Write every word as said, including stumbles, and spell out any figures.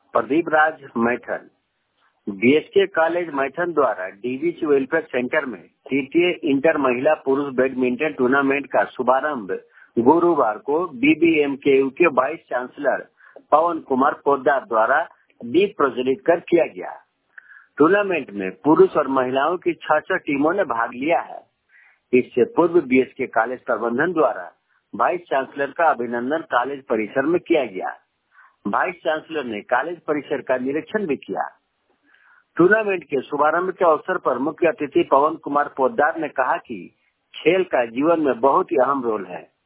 Pradeep Raj Maithon. BSK college Maithon द्वारा DVC welfare centre में तृतीय इंटर महिला पुरुष बैडमिंटन टूर्नामेंट का शुभारंभ गुरुवार को बीबीएमकेयू के वाइस चांसलर पवन कुमार पोद्दार द्वारा दीप प्रज्वलित कर किया गया। टूर्नामेंट में पुरुष और महिलाओं की छह छह टीमों ने भाग लिया है। इससे पूर्व बीएसके कॉलेज प्रबंधन द्वारा वाइस चांसलर का अभिनंदन कॉलेज परिसर में किया गया। वाइस चांसलर ने कॉलेज परिसर का निरीक्षण भी किया। टूर्नामेंट के शुभारंभ के अवसर पर मुख्य अतिथि पवन कुमार पोद्दार ने कहा कि खेल का जीवन में बहुत ही अहम रोल है।